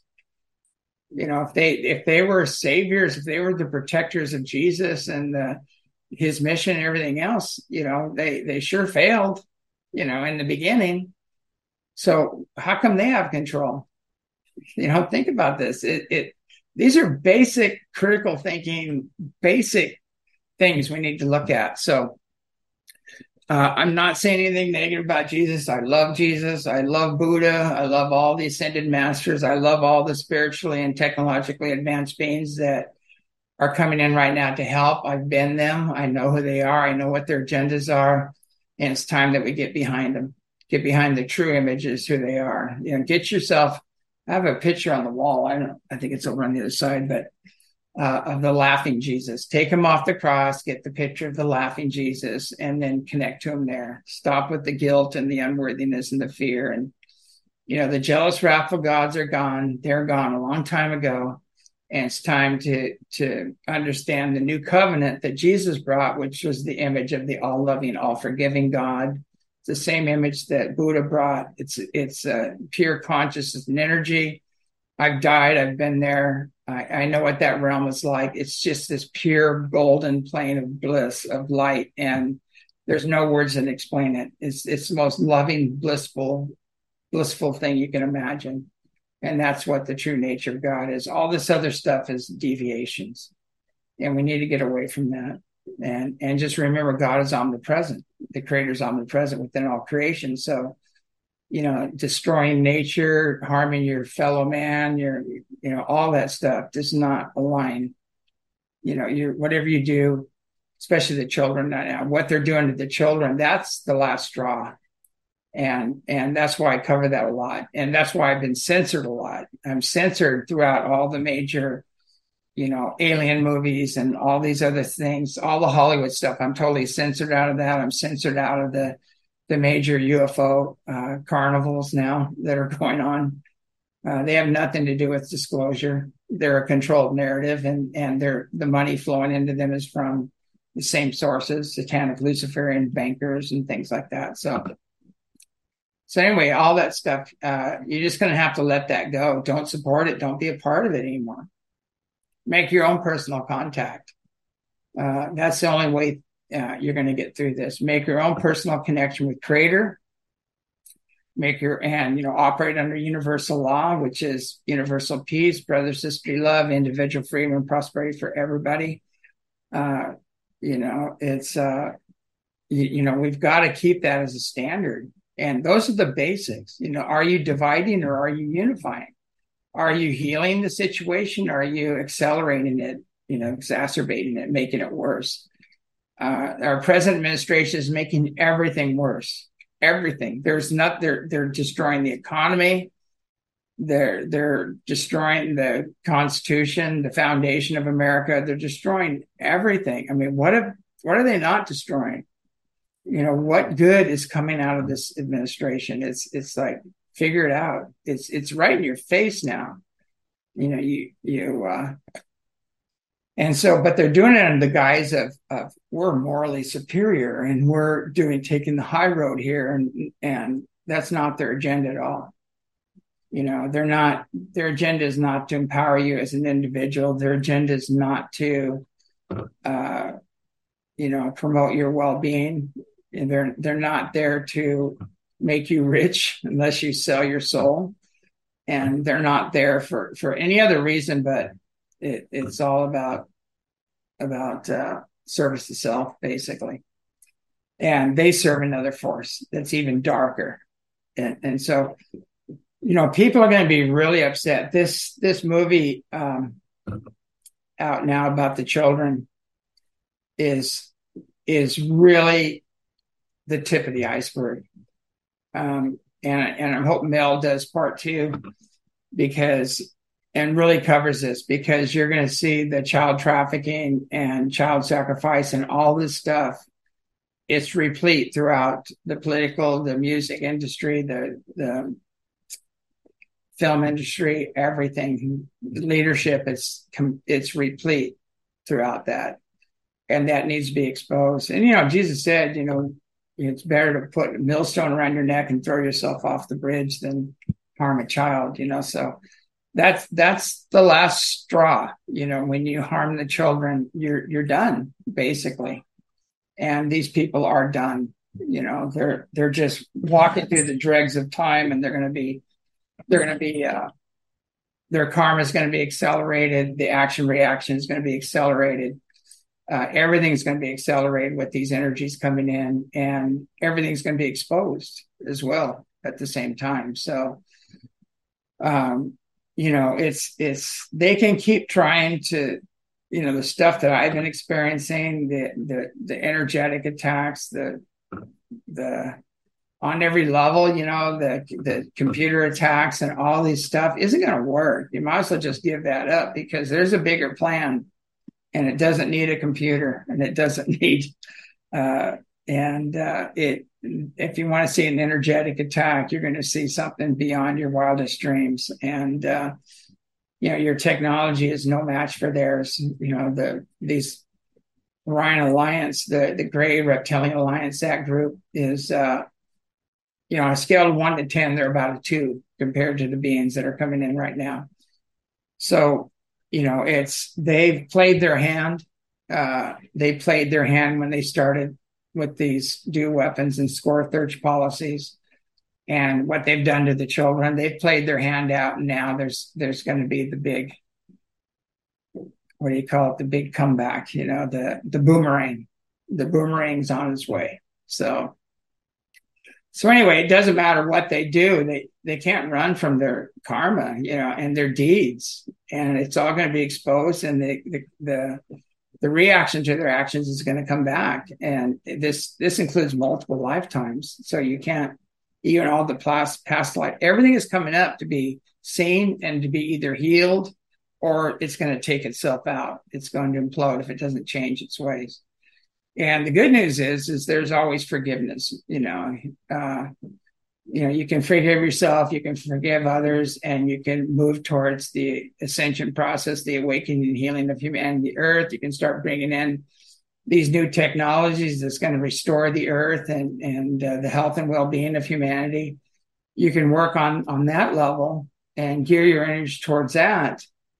You know, if they, if they were saviors, if they were the protectors of Jesus and the, his mission and everything else, you know, they, they sure failed, you know, in the beginning. So how come they have control? You know, think about this. It, it, these are basic critical thinking, basic things we need to look at. So uh, I'm not saying anything negative about Jesus. I love Jesus. I love Buddha. I love all the ascended masters. I love all the spiritually and technologically advanced beings that are coming in right now to help. I've been them. I know who they are. I know what their agendas are. And it's time that we get behind them. Get behind the true images, who they are. You know, get yourself. I have a picture on the wall. I don't. I think it's over on the other side, but uh, of the laughing Jesus. Take him off the cross, get the picture of the laughing Jesus, and then connect to him there. Stop with the guilt and the unworthiness and the fear. And, you know, the jealous, wrathful gods are gone. They're gone a long time ago. And it's time to, to understand the new covenant that Jesus brought, which was the image of the all-loving, all-forgiving God. It's the same image that Buddha brought. It's, it's uh, pure consciousness and energy. I've died. I've been there. I, I know what that realm is like. It's just this pure golden plane of bliss, of light. And there's no words that explain it. It's, it's the most loving, blissful, blissful thing you can imagine. And that's what the true nature of God is. All this other stuff is deviations. And we need to get away from that. And, and just remember, God is omnipresent. The Creator is omnipresent within all creation. So, you know, destroying nature, harming your fellow man, your, you know, all that stuff does not align. You know, you whatever you do, especially the children now, what they're doing to the children, that's the last straw. And, and that's why I cover that a lot. And that's why I've been censored a lot. I'm censored throughout all the major, you know, alien movies and all these other things, all the Hollywood stuff. I'm totally censored out of that. I'm censored out of the, the major U F O uh, carnivals now that are going on. Uh, they have nothing to do with disclosure. They're a controlled narrative, and, and they're, the money flowing into them is from the same sources, satanic Luciferian bankers and things like that. So, so anyway, all that stuff, uh, you're just going to have to let that go. Don't support it. Don't be a part of it anymore. Make your own personal contact. Uh, that's the only way uh, you're going to get through this. Make your own personal connection with Creator. Make your, and, you know, operate under universal law, which is universal peace, brother, sister, love, individual freedom and prosperity for everybody. Uh, you know, it's, uh, you, you know, we've got to keep that as a standard. And those are the basics. You know, are you dividing or are you unifying? Are you healing the situation? Or are you accelerating it, you know, exacerbating it, making it worse? Uh, our present administration is making everything worse. Everything. There's not, they're, they're destroying the economy. They're, they're destroying the Constitution, the foundation of America. They're destroying everything. I mean, what if, what are they not destroying? You know, what good is coming out of this administration? It's, it's like, figure it out. It's, it's right in your face now. You know, you, you, uh, and so, but they're doing it under the guise of, of we're morally superior and we're doing, taking the high road here. And, and that's not their agenda at all. You know, they're not, their agenda is not to empower you as an individual. Their agenda is not to, uh, you know, promote your well-being. And they're, they're not there to make you rich unless you sell your soul. And they're not there for, for any other reason, but it, it's all about, about, uh, service to self, basically. And they serve another force that's even darker. And, and so, you know, people are going to be really upset. This, this movie, um, out now about the children is, is really the tip of the iceberg. Um, and, and I hope Mel does part two because, and really covers this, because you're going to see the child trafficking and child sacrifice and all this stuff. It's replete throughout the political, the music industry, the, the film industry, everything, leadership, it's, it's replete throughout that. And that needs to be exposed. And, you know, Jesus said, you know, it's better to put a millstone around your neck and throw yourself off the bridge than harm a child, you know. So that's that's the last straw. You know, when you harm the children, you're you're done, basically. And these people are done. You know, they're they're just walking through the dregs of time, and they're going to be they're going to be uh, their karma is going to be accelerated. The action reaction is going to be accelerated. Uh, everything's going to be accelerated with these energies coming in, and everything's going to be exposed as well at the same time. So, um, you know, it's, it's, they can keep trying to, you know, the stuff that I've been experiencing, the, the, the energetic attacks, the, the, on every level, you know, the the computer attacks and all these stuff isn't going to work. You might as well just give that up because there's a bigger plan, and it doesn't need a computer, and it doesn't need uh, and uh, it. If you want to see an energetic attack, you're going to see something beyond your wildest dreams, and uh, you know your technology is no match for theirs. You know the these Orion Alliance, the the Gray Reptilian Alliance, that group is. Uh, You know, on a scale of one to ten, they're about a two compared to the beings that are coming in right now. So, you know, it's they've played their hand. Uh, they played their hand when they started with these do weapons and score search policies, and what they've done to the children. They've played their hand out, and now there's there's going to be the big, what do you call it? The big comeback. You know, the the boomerang. The boomerang's on its way. So. So anyway, it doesn't matter what they do; they they can't run from their karma, you know, and their deeds, and it's all going to be exposed, and the the the, the reaction to their actions is going to come back, and this this includes multiple lifetimes. So you can't, even all the past past life, everything is coming up to be seen and to be either healed, or it's going to take itself out. It's going to implode if it doesn't change its ways. And the good news is, is there's always forgiveness. You know, uh, you know, you can forgive yourself, you can forgive others, and you can move towards the ascension process, the awakening and healing of humanity, the earth. You can start bringing in these new technologies that's going to restore the earth and and uh, the health and well-being of humanity. You can work on on that level and gear your energy towards that,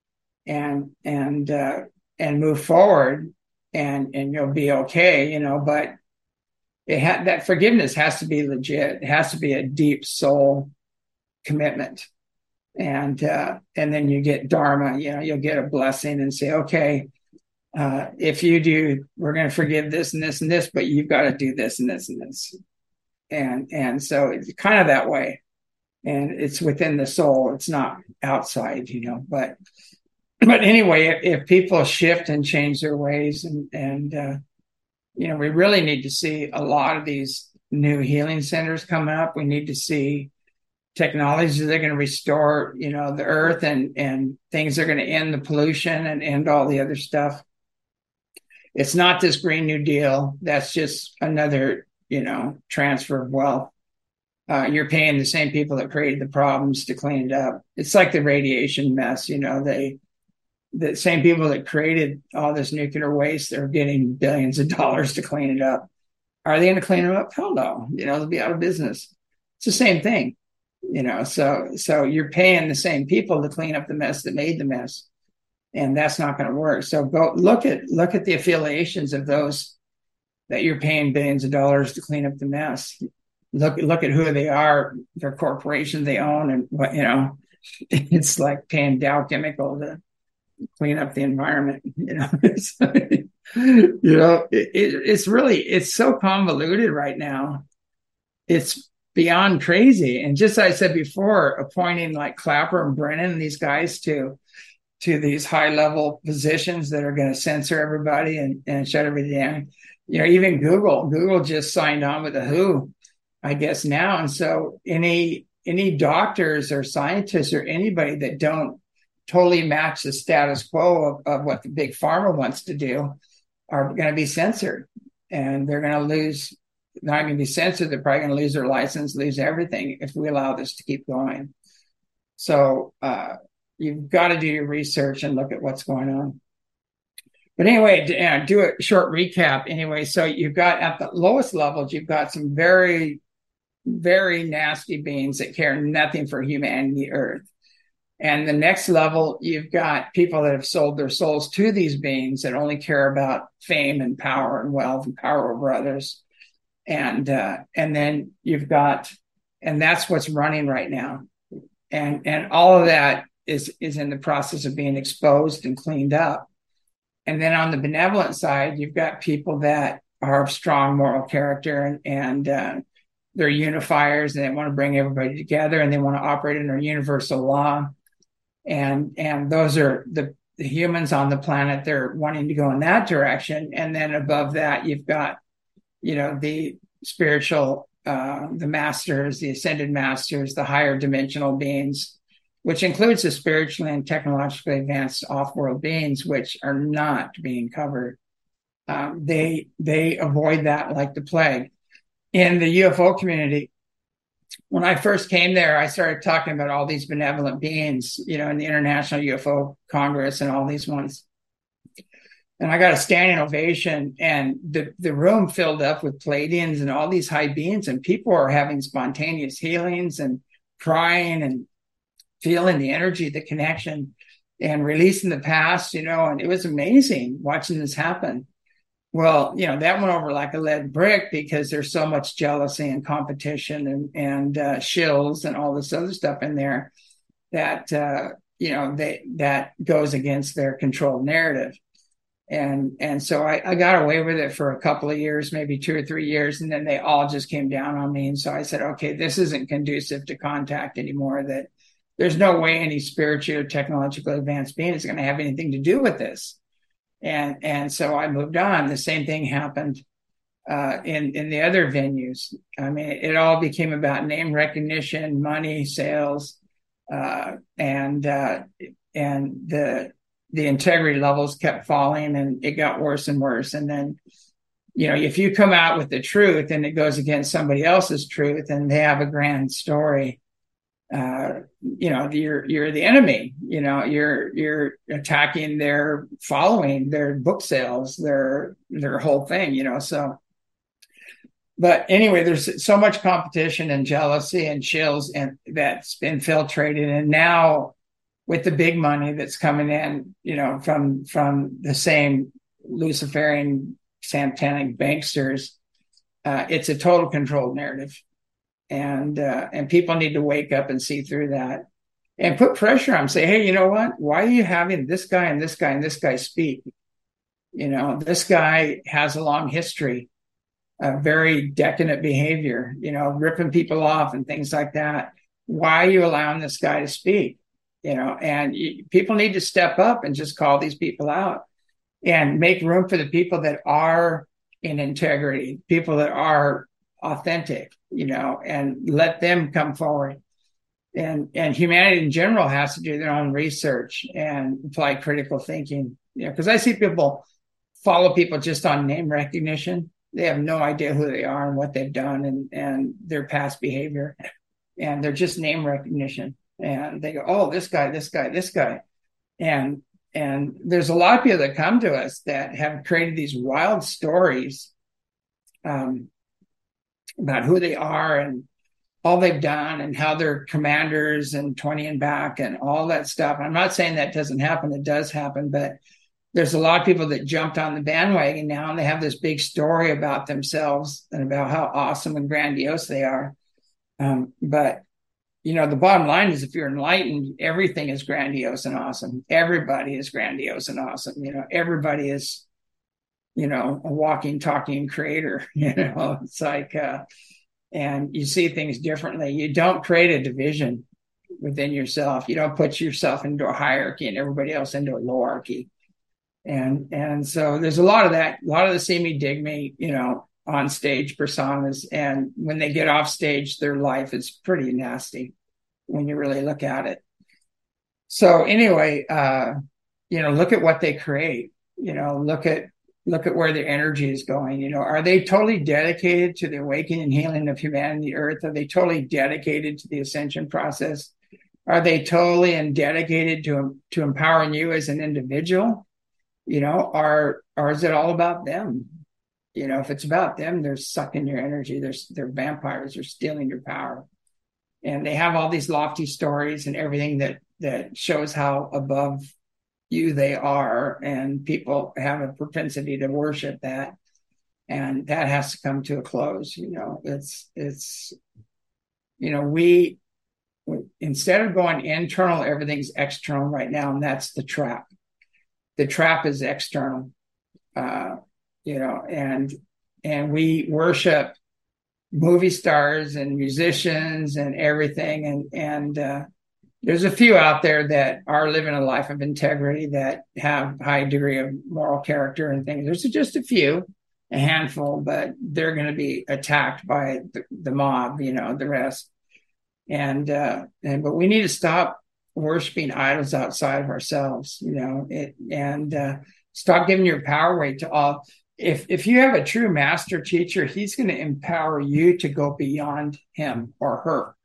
and and uh, and move forward. And and you'll be okay, you know. But it ha- that forgiveness has to be legit. It has to be a deep soul commitment, and uh, and then you get dharma. You know, you'll get a blessing and say, okay, uh, if you do, we're going to forgive this and this and this, but you've got to do this and this and this, and and so it's kind of that way, and it's within the soul. It's not outside, you know, but. But anyway, if, if people shift and change their ways, and and uh, you know, we really need to see a lot of these new healing centers coming up. We need to see technologies that are going to restore, you know, the earth, and and things that are going to end the pollution and end all the other stuff. It's not this Green New Deal. That's just another, you know, transfer of wealth. Uh, you're paying the same people that created the problems to clean it up. It's like the radiation mess, you know, they. The same people that created all this nuclear waste, they're getting billions of dollars to clean it up. Are they going to clean it up? Hell no. You know, they'll be out of business. It's the same thing, you know, so, so you're paying the same people to clean up the mess that made the mess, and that's not going to work. So go look at, look at the affiliations of those that you're paying billions of dollars to clean up the mess. Look, look at who they are, their corporation they own, and what, you know, it's like paying Dow Chemical to clean up the environment, you know. you know, it, it, it's really, it's so convoluted right now. It's beyond crazy. And just as I said before, appointing like Clapper and Brennan, these guys to to these high level positions that are going to censor everybody and, and shut everything down. You know, even Google, Google just signed on with the W H O, I guess now. And so any any doctors or scientists or anybody that don't totally match the status quo of, of what the big pharma wants to do are going to be censored, and they're going to lose, not going to be censored. They're probably going to lose their license, lose everything if we allow this to keep going. So uh, you've got to do your research and look at what's going on. But anyway, to, uh, do a short recap. Anyway, so you've got at the lowest levels, you've got some very, very nasty beings that care nothing for humanity, Earth. And the next level, you've got people that have sold their souls to these beings that only care about fame and power and wealth and power over others. And uh, and then you've got, and that's what's running right now. And and all of that is is in the process of being exposed and cleaned up. And then on the benevolent side, you've got people that are of strong moral character, and, and uh, they're unifiers, and they want to bring everybody together, and they want to operate under universal law. And and those are the, the humans on the planet. They're wanting to go in that direction. And then above that, you've got, you know, the spiritual uh, the masters, the ascended masters, the higher dimensional beings, which includes the spiritually and technologically advanced off-world beings, which are not being covered. Um, they they avoid that like the plague. In the U F O community, when I first came there, I started talking about all these benevolent beings, you know, in the International U F O Congress and all these ones. And I got a standing ovation, and the, the room filled up with Pleiadians and all these high beings, and people are having spontaneous healings and crying and feeling the energy, the connection, and releasing the past, you know, and it was amazing watching this happen. Well, you know, that went over like a lead brick because there's so much jealousy and competition and, and uh, shills and all this other stuff in there that, uh, you know, they, that goes against their controlled narrative. And, and so I, I got away with it for a couple of years, maybe two or three years. And then they all just came down on me. And so I said, okay, this isn't conducive to contact anymore, that there's no way any spiritual or technologically advanced being is going to have anything to do with this. And and so I moved on. The same thing happened uh, in in the other venues. I mean, it all became about name recognition, money, sales, uh, and uh, and the the integrity levels kept falling, and it got worse and worse. And then, you know, if you come out with the truth and it goes against somebody else's truth, and they have a grand story, uh, you know, you're, you're the enemy, you know, you're, you're attacking their following, their book sales, their, their whole thing, you know, so, but anyway, there's so much competition and jealousy and chills, and that's infiltrated. And now with the big money that's coming in, you know, from, from the same Luciferian satanic banksters, uh, it's a total controlled narrative. And uh, and people need to wake up and see through that and put pressure on them. Say, hey, you know what? Why are you having this guy and this guy and this guy speak? You know, this guy has a long history of very decadent behavior, you know, ripping people off and things like that. Why are you allowing this guy to speak? You know, and you, people need to step up and just call these people out and make room for the people that are in integrity, people that are authentic, you know, and let them come forward. And and humanity in general has to do their own research and apply critical thinking. You know, because I see people follow people just on name recognition. They have no idea who they are and what they've done and, and their past behavior. And they're just name recognition. And they go, oh, this guy, this guy, this guy. And and there's a lot of people that come to us that have created these wild stories um, about who they are and all they've done and how they're commanders and twenty and back and all that stuff. I'm not saying that doesn't happen. It does happen, but there's a lot of people that jumped on the bandwagon now, and they have this big story about themselves and about how awesome and grandiose they are. Um, but, you know, the bottom line is if you're enlightened, everything is grandiose and awesome. Everybody is grandiose and awesome. You know, everybody is, you know, a walking, talking creator. You know, it's like, uh, and you see things differently. You don't create a division within yourself. You don't put yourself into a hierarchy and everybody else into a lowarchy. And and so there's a lot of that, a lot of the see me, dig me, you know, on stage personas. And when they get off stage, their life is pretty nasty when you really look at it. So anyway, uh, you know, look at what they create, you know, look at look at where their energy is going. You know, are they totally dedicated to the awakening and healing of humanity, Earth? Are they totally dedicated to the ascension process? Are they totally and dedicated to to empowering you as an individual? You know, or or is it all about them? You know, if it's about them, they're sucking your energy. They're they're vampires. They're stealing your power, and they have all these lofty stories and everything that that shows how above you they are, and people have a propensity to worship that, and that has to come to a close. You know, it's it's you know we instead of going internal, everything's external right now, and that's the trap. The trap is external, uh, you know, and and we worship movie stars and musicians and everything, and and uh, there's a few out there that are living a life of integrity that have high degree of moral character and things. There's just a few, a handful, but they're going to be attacked by the, the mob, you know, the rest. And, uh, and, but we need to stop worshiping idols outside of ourselves, you know, it, and, uh, stop giving your power away to all. If, if you have a true master teacher, he's going to empower you to go beyond him or her.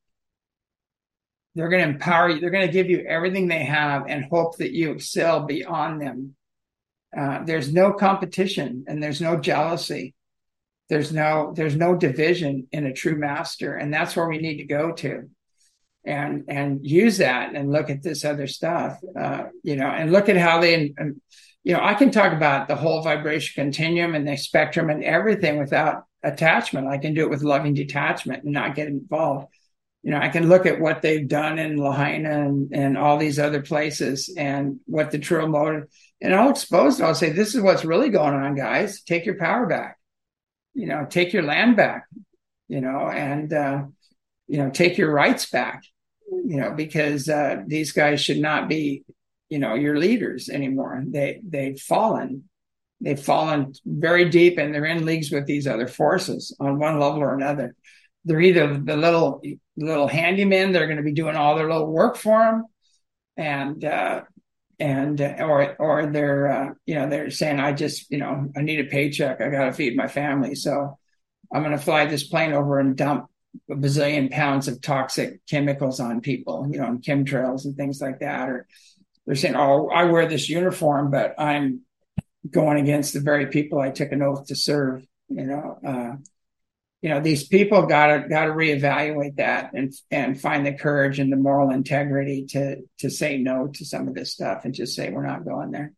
They're going to empower you. They're going to give you everything they have and hope that you excel beyond them. Uh, there's no competition and there's no jealousy. There's no, there's no division in a true master. And that's where we need to go to and, and use that and look at this other stuff, uh, you know, and look at how they, um, you know, I can talk about the whole vibration continuum and the spectrum and everything without attachment. I can do it with loving detachment and not get involved. You know, I can look at what they've done in Lahaina and, and all these other places and what the true motive, and I'll expose it. I'll say, this is what's really going on, guys. Take your power back, you know, take your land back, you know, and, uh, you know, take your rights back, you know, because uh, these guys should not be, you know, your leaders anymore. They, they've fallen. They've fallen very deep and they're in leagues with these other forces on one level or another. They're either the little little handymen that are going to be doing all their little work for them, and uh, and uh, or or they're uh, you know they're saying, I just you know I need a paycheck, I got to feed my family, so I'm going to fly this plane over and dump a bazillion pounds of toxic chemicals on people, you know, on chemtrails and things like that. Or they're saying, oh, I wear this uniform, but I'm going against the very people I took an oath to serve, you know. Uh, You know, these people gotta gotta reevaluate that and and find the courage and the moral integrity to to say no to some of this stuff and just say we're not going there.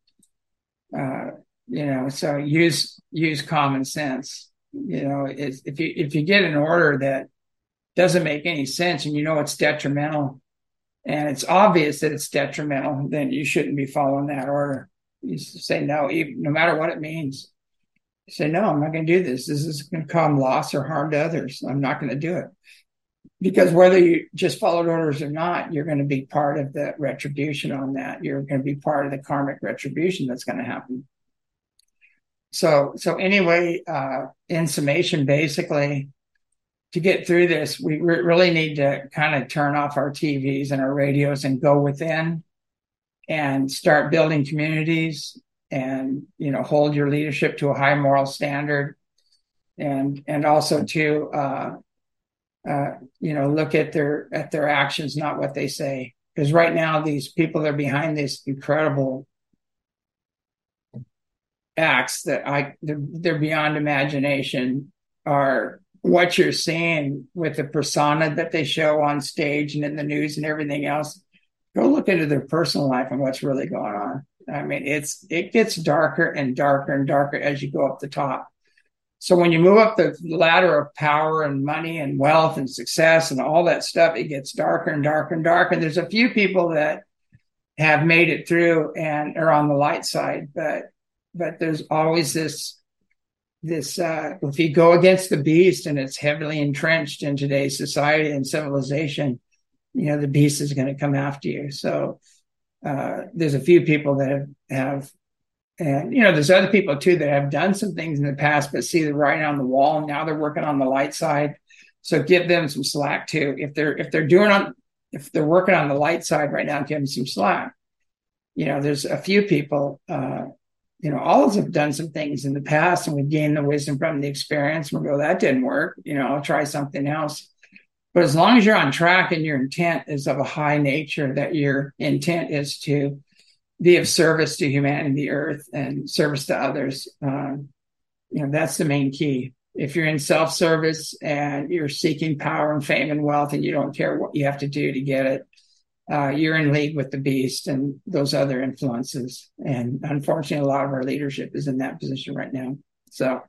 Uh, you know, so use use common sense. You know, it's, if you if you get an order that doesn't make any sense and you know it's detrimental, and it's obvious that it's detrimental, then you shouldn't be following that order. You say no, even, no matter what it means. Say, no, I'm not going to do this. This is going to cause loss or harm to others. I'm not going to do it. Because whether you just followed orders or not, you're going to be part of the retribution on that. You're going to be part of the karmic retribution that's going to happen. So, so anyway, uh, in summation, basically, to get through this, we re- really need to kind of turn off our T Vs and our radios and go within and start building communities. And, you know, hold your leadership to a high moral standard, and, and also to, uh, uh, you know, look at their, at their actions, not what they say. Because right now, these people that are behind these incredible acts that I, they're, they're beyond imagination, are what you're seeing with the persona that they show on stage and in the news and everything else. Go look into their personal life and what's really going on. I mean, it's it gets darker and darker and darker as you go up the top. So when you move up the ladder of power and money and wealth and success and all that stuff, it gets darker and darker and darker. And there's a few people that have made it through and are on the light side, but but there's always this this uh, if you go against the beast and it's heavily entrenched in today's society and civilization, you know, the beast is going to come after you. So. Uh, there's a few people that have, have, and, you know, there's other people too that have done some things in the past, but see the writing on the wall. And now they're working on the light side. So give them some slack too. If they're, if they're doing on, if they're working on the light side right now, give them some slack. You know, there's a few people, uh, you know, all of us have done some things in the past and we've gained the wisdom from the experience. We'll go, that didn't work. You know, I'll try something else. But as long as you're on track and your intent is of a high nature, that your intent is to be of service to humanity, the earth, and service to others, um, you know, that's the main key. If you're in self-service and you're seeking power and fame and wealth and you don't care what you have to do to get it, uh, you're in league with the beast and those other influences. And unfortunately, a lot of our leadership is in that position right now. So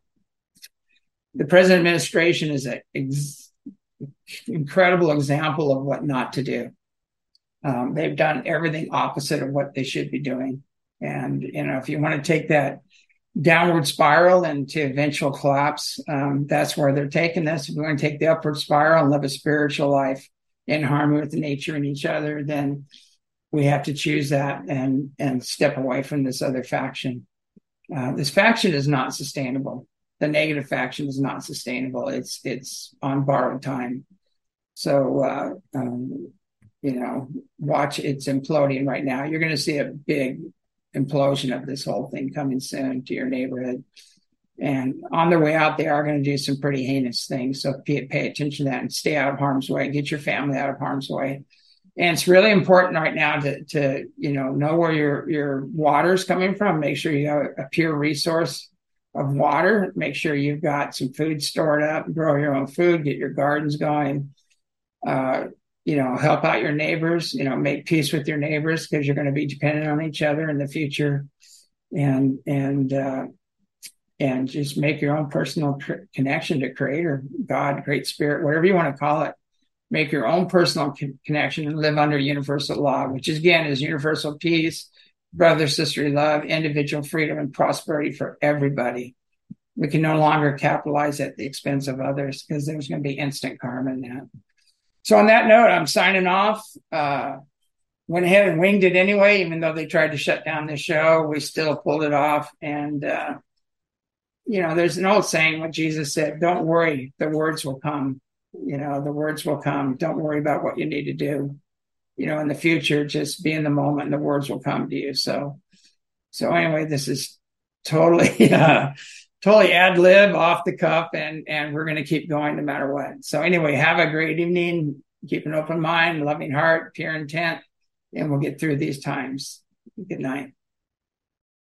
the present administration is an ex- incredible example of what not to do. Um, they've done everything opposite of what they should be doing. And, you know, if you want to take that downward spiral into eventual collapse, um, that's where they're taking this. If we want to take the upward spiral and live a spiritual life in harmony with nature and each other, then we have to choose that and, and step away from this other faction. Uh, this faction is not sustainable. the negative faction is not sustainable. It's it's on borrowed time. So uh, um, you know, watch, it's imploding right now. You're going to see a big implosion of this whole thing coming soon to your neighborhood. And on their way out, they are going to do some pretty heinous things. So pay, pay attention to that and stay out of harm's way. Get your family out of harm's way. And it's really important right now to, to you know, know where your, your water's coming from. Make sure you have a pure resource of water. Make sure you've got some food stored up. Grow your own food. Get your gardens going. Uh, you know, help out your neighbors. You know, make peace with your neighbors because you're going to be dependent on each other in the future. And and uh, and just make your own personal tr- connection to Creator, God, Great Spirit, whatever you want to call it. Make your own personal con- connection and live under universal law, which is, again, is universal peace, brother, sisterly love, individual freedom, and prosperity for everybody. We can no longer capitalize at the expense of others because there's going to be instant karma in that. So on that note, I'm signing off. Uh, went ahead and winged it anyway, even though they tried to shut down the show. We still pulled it off. And, uh, you know, there's an old saying what Jesus said, don't worry, the words will come. You know, the words will come. Don't worry about what you need to do. You know, in the future, just be in the moment and the words will come to you. So, so anyway, this is totally, uh, totally ad lib, off the cuff, and, and we're going to keep going no matter what. So anyway, have a great evening. Keep an open mind, loving heart, pure intent, and we'll get through these times. Good night.